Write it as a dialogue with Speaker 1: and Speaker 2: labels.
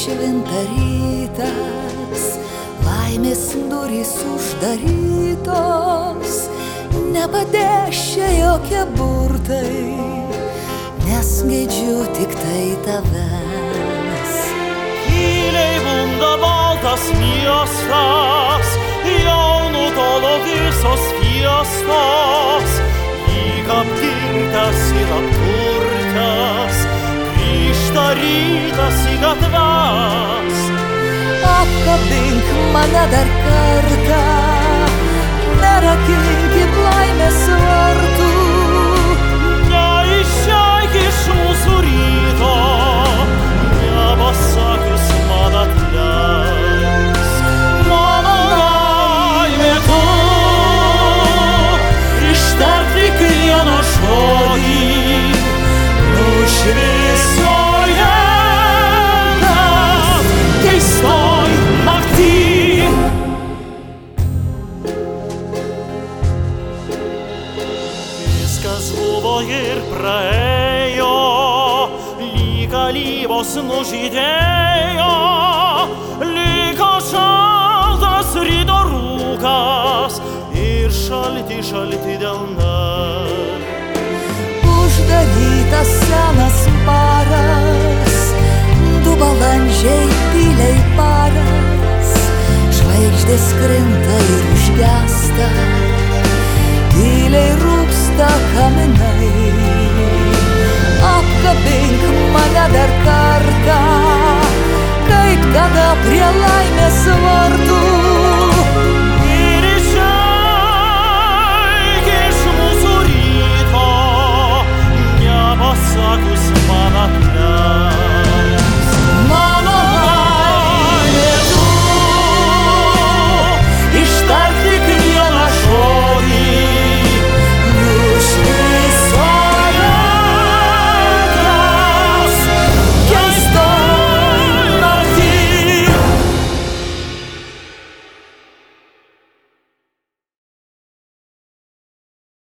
Speaker 1: švinta rytas, laimės durys uždarytos, nepadės čia jokie burtai, nes geidžiu tik tai tavęs.
Speaker 2: Tyliai bunda baltas miestas, jau nutolo visos fiestos, lyg apgirtęs ir apkurtęs, grįžta rytas į gatves.
Speaker 1: Apkabink mane dar kartą, nerakinkim laimės vartų.
Speaker 2: Neišeik iš mūsų ryto, nepasakius man atleisk. Mano laimė tu, ištark tik vieną žodį, nušviesoje keistoj naktį. Viskas buvo ir praėjo, lyg alyvos nužydėjo, liko šaltas ryto rūkas ir šalti delnai.
Speaker 1: Uždarytas senas baras, du balandžiai tyliai paras, žvaigždės krinta ir užgęsta, tyliai rūksta kaminai.